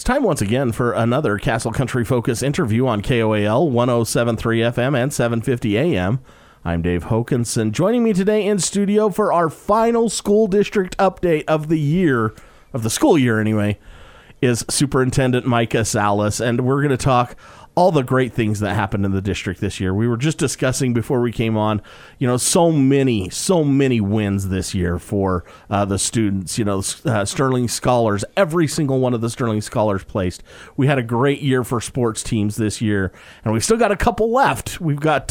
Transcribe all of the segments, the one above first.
It's time once again for another Castle Country Focus interview on KOAL 107.3 FM and 750 AM. I'm Dave Hokanson. Joining me today in studio for our final school district update of the year, of the school year anyway, is Superintendent Micah Salas, and we're going to talk all the great things that happened in the district this year. We were just discussing before we came on, so many wins this year for the students, Sterling Scholars, every single one of the Sterling Scholars placed. We had a great year for sports teams this year, and we've still got a couple left. We've got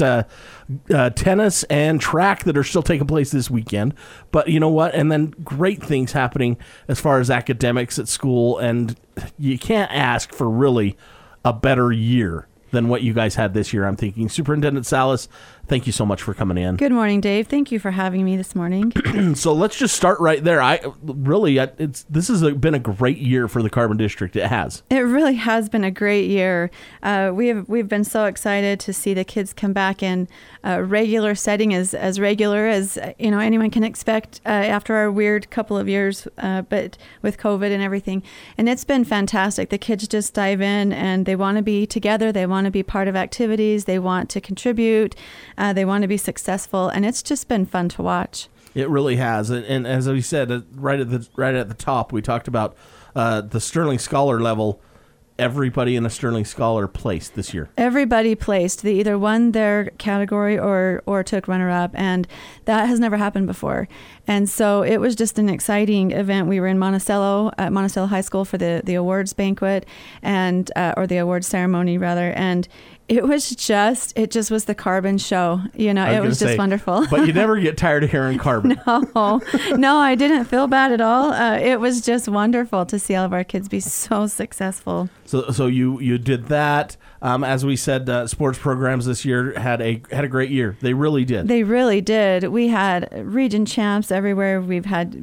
tennis and track that are still taking place this weekend. But you know what? And then great things happening as far as academics at school, and you can't ask for really a better year than what you guys had this year, I'm thinking. Superintendent Salas, thank you so much for coming in. Good morning, Dave. Thank you for having me this morning. So let's just start right there. This has been a great year for the Carbon District. It has. It really has been a great year. We've been so excited to see the kids come back in a regular setting, as regular as anyone can expect after our weird couple of years, but with COVID and everything. And it's been fantastic. The kids just dive in and they want to be together. They want to be part of activities. They want to contribute. They want to be successful, and it's just been fun to watch. It really has, and as we said right at the top, we talked about the Sterling Scholar level. Everybody in a Sterling Scholar placed this year. Everybody placed. They either won their category or took runner-up, and that has never happened before. And so it was just an exciting event. We were in Monticello, at Monticello High School for the awards banquet, and or the awards ceremony rather, and it just was the Carbon show. It was just wonderful. But you never get tired of hearing Carbon. No, I didn't feel bad at all. It was just wonderful to see all of our kids be so successful. So you did that. As we said, sports programs this year had a great year. They really did. They really did. We had region champs everywhere. We've had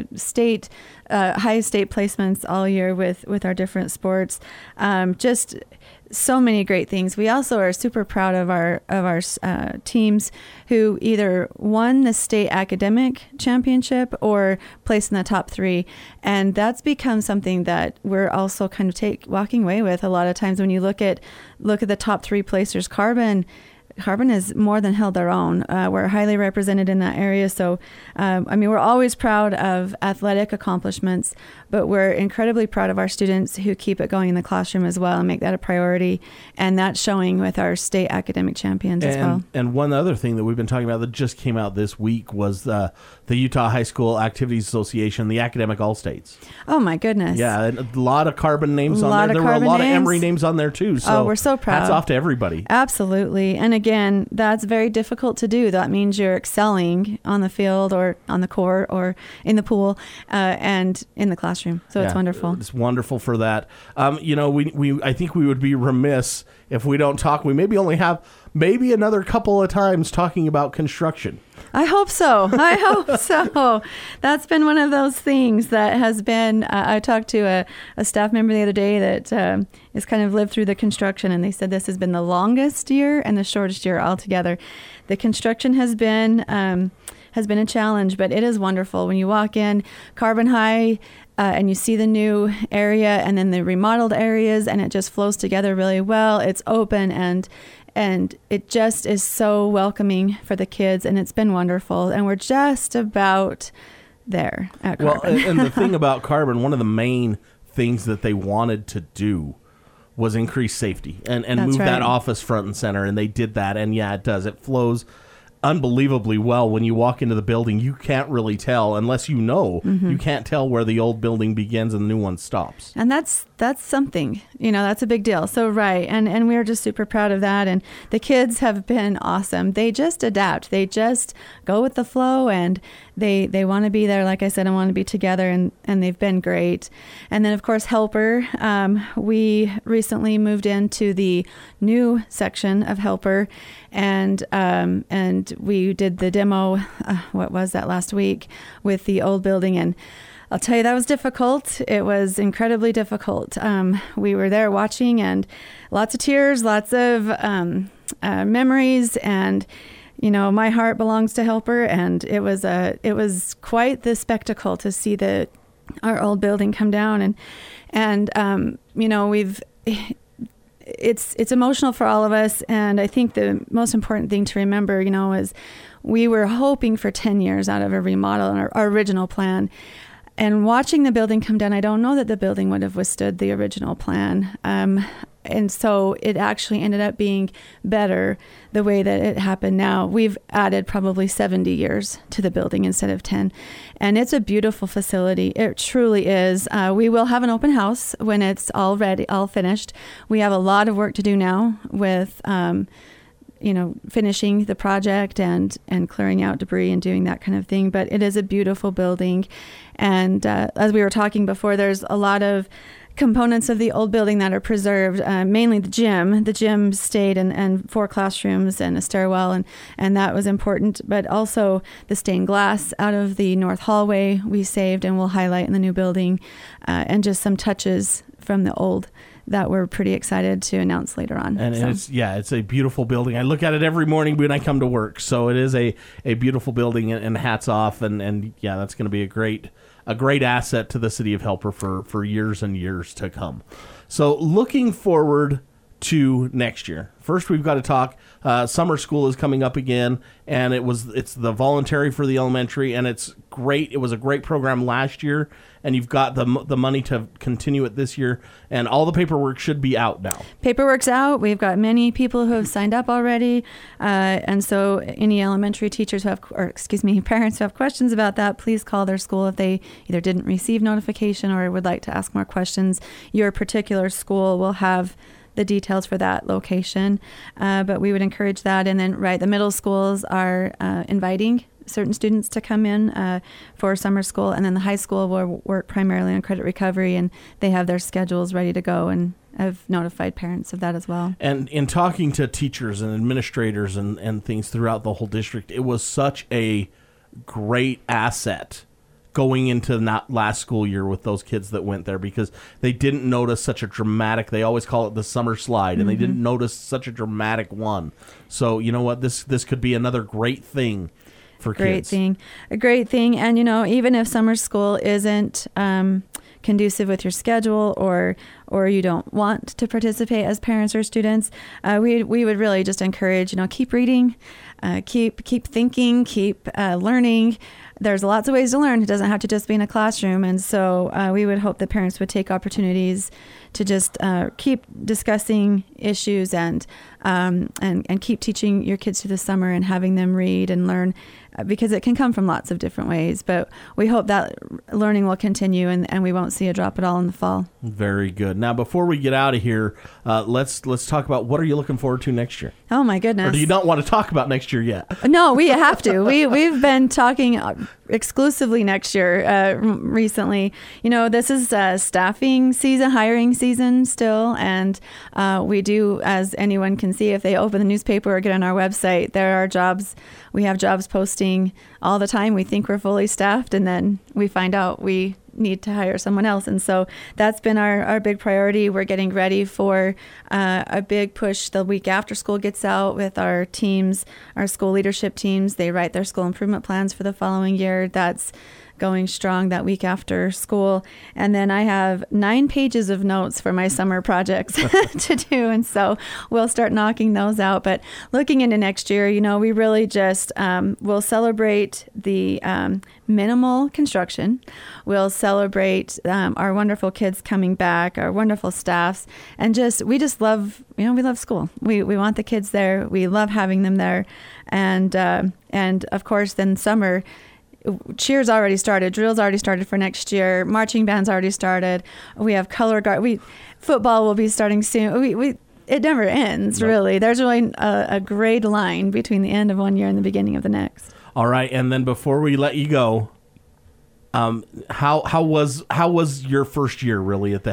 high state placements all year with our different sports. Just so many great things. We also are super proud of our teams who either won the state academic championship or placed in the top 3, and that's become something that we're also kind of walking away with. A lot of times when you look at the top 3 placers, Carbon has more than held their own. We're highly represented in that area. So, we're always proud of athletic accomplishments, but we're incredibly proud of our students who keep it going in the classroom as well and make that a priority. And that's showing with our state academic champions as well. And one other thing that we've been talking about that just came out this week was the Utah High School Activities Association, the Academic All-States. Oh, my goodness. Yeah, a lot of Carbon names on there. There were a lot of Emory names on there, too. So we're so proud. Hats off to everybody. Absolutely. And again, that's very difficult to do. That means you're excelling on the field or on the court or in the pool and in the classroom. So it's wonderful. It's wonderful for that. I think we would be remiss if we don't talk. We maybe have another couple of times talking about construction. I hope so. That's been one of those things that has been, I talked to a staff member the other day that has kind of lived through the construction, and they said this has been the longest year and the shortest year altogether. The construction has been a challenge, but it is wonderful. When you walk in Carbon High and you see the new area and then the remodeled areas, and it just flows together really well. It's open and it just is so welcoming for the kids, and it's been wonderful. And we're just about there at Carbon. Well, and the thing about Carbon, one of the main things that they wanted to do was increase safety and move that office front and center, and they did that. And yeah, it does. It flows unbelievably well. When you walk into the building, you can't really tell unless you know. Mm-hmm. You can't tell where the old building begins and the new one stops. And that's something, that's a big deal. So right. And we're just super proud of that. And the kids have been awesome. They just adapt. They just go with the flow, and they want to be there. Like I said, I want to be together, and they've been great. And then of course, Helper, we recently moved into the new section of Helper, and we did the demo, what was that, last week with the old building, and I'll tell you, that was difficult. It was incredibly difficult. We were there watching, and lots of tears, lots of memories, and my heart belongs to Helper, and it was quite the spectacle to see the our old building come down, and you know, it's emotional for all of us. And I think the most important thing to remember, you know, is we were hoping for 10 years out of a remodel in our original plan. And watching the building come down, I don't know that the building would have withstood the original plan. And so it actually ended up being better the way that it happened now. We've added probably 70 years to the building instead of 10. And it's a beautiful facility. It truly is. We will have an open house when it's all ready, all finished. We have a lot of work to do now with you know, finishing the project and clearing out debris and doing that kind of thing. But it is a beautiful building. And as we were talking before, there's a lot of components of the old building that are preserved, mainly the gym. The gym stayed and 4 classrooms and a stairwell, and that was important. But also the stained glass out of the north hallway we saved and we'll highlight in the new building, and just some touches from the old that we're pretty excited to announce later on. And it's a beautiful building. I look at it every morning when I come to work. So it is a beautiful building, and hats off. And yeah, that's going to be a great asset to the city of Helper for years and years to come. So looking forward to next year. First, we've got to talk. Summer school is coming up again, and it's the voluntary for the elementary, and it's great. It was a great program last year, and you've got the money to continue it this year, and all the paperwork should be out now. Paperwork's out. We've got many people who have signed up already, and so any elementary teachers parents who have questions about that, please call their school if they either didn't receive notification or would like to ask more questions. Your particular school will have the details for that location, but we would encourage that. And then, the middle schools are inviting certain students to come in for summer school, and then the high school will work primarily on credit recovery, and they have their schedules ready to go, and I've notified parents of that as well. And in talking to teachers and administrators and things throughout the whole district, it was such a great asset going into that last school year with those kids that went there, because they didn't notice such a dramatic, they always call it the summer slide, and they didn't notice such a dramatic one. So you know what, this could be another great thing for kids. A great thing. And you know, even if summer school isn't conducive with your schedule, or you don't want to participate as parents or students, we would really just encourage, keep reading, keep thinking, keep learning. There's lots of ways to learn. It doesn't have to just be in a classroom. And so we would hope that parents would take opportunities to just keep discussing issues and keep teaching your kids through the summer and having them read and learn, because it can come from lots of different ways. But we hope that learning will continue and we won't see a drop at all in the fall. Very good. Now, before we get out of here, let's talk about, what are you looking forward to next year? Oh, my goodness. Or do you not want to talk about next year yet? No, we have to. We've been talking exclusively next year recently. This is staffing season, hiring season still. And we do, as anyone can see if they open the newspaper or get on our website, there are jobs. We have jobs posting all the time. We think we're fully staffed, and then we find out we need to hire someone else. And so that's been our big priority. We're getting ready for a big push the week after school gets out with our teams, our school leadership teams. They write their school improvement plans for the following year. That's going strong that week after school. And then I have 9 pages of notes for my summer projects to do. And so we'll start knocking those out. But looking into next year, we really just will celebrate the minimal construction. We'll celebrate our wonderful kids coming back, our wonderful staffs, and we just love, we love school. We want the kids there. We love having them there. And of course, then summer, cheer's already started, drill's already started for next year, marching band's already started. We have color guard. Football will be starting soon. It never ends, really. There's really a grade line between the end of one year and the beginning of the next. All right, and then before we let you go, how was your first year really at the helm?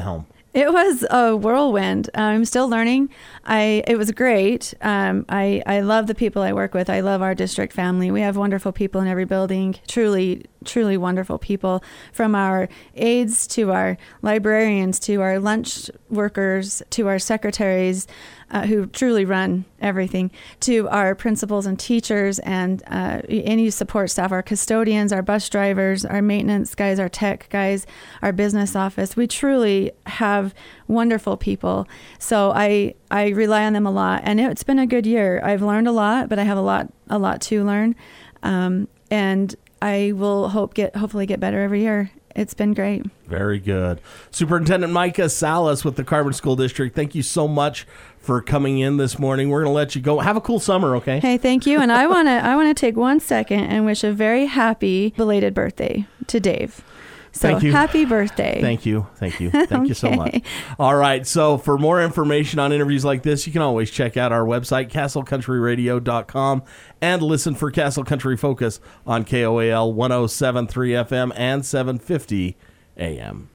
It was a whirlwind. I'm still learning. It was great. I love the people I work with. I love our district family. We have wonderful people in every building. Truly, truly wonderful people, from our aides to our librarians to our lunch workers to our secretaries, who truly run everything, to our principals and teachers and any support staff, our custodians, our bus drivers, our maintenance guys, our tech guys, our business office. We truly have wonderful people. So I rely on them a lot, and it's been a good year. I've learned a lot, but I have a lot to learn, and I will hopefully get better every year. It's been great. Very good. Superintendent Micah Salas with the Carbon School District, thank you so much for coming in this morning. We're going to let you go. Have a cool summer, okay? Hey, thank you. And I want to take 1 second and wish a very happy belated birthday to Dave. So Thank you. Happy birthday. Thank you. Thank you so much. All right. So for more information on interviews like this, you can always check out our website, castlecountryradio.com, and listen for Castle Country Focus on KOAL 107.3 FM and 750 AM.